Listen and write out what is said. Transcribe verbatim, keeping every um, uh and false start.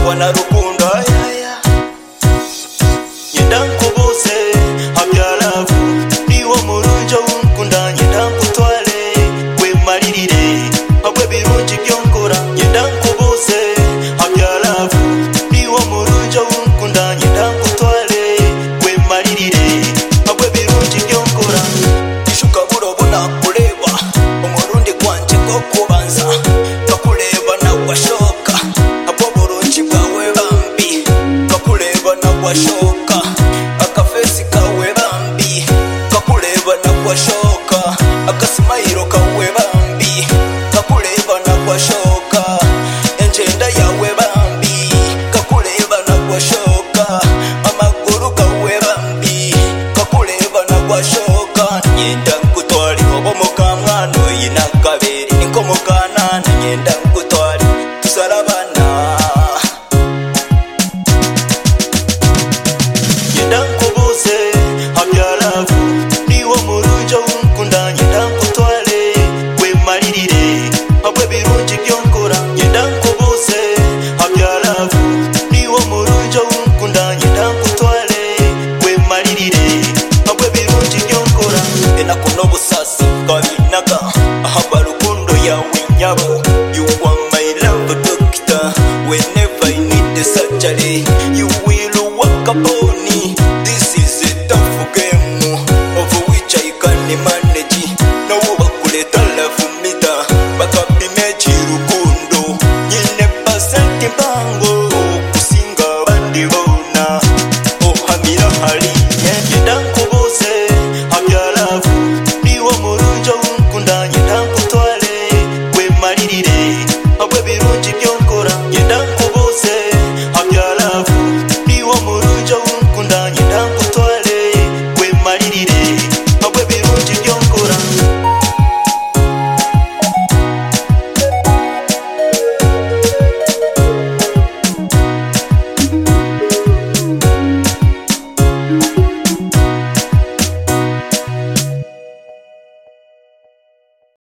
na rukundo ayaya nyenda nkubuse habyaravu niwo murunjo w'unkunda nyenda nkutwale kwemalirire habwe birungi byonkora nyenda nkubuse habyaravu niwo murunjo w'unkunda nyenda nkutwale kwemalirire habwe birungi byonkora ishuka burobona kureba umurundi kwanje ko kubanza kakureba na washoka abo burungi bwawe bambi kakureba na washoka akafesi kawe bambi kakureba na washoka akasmile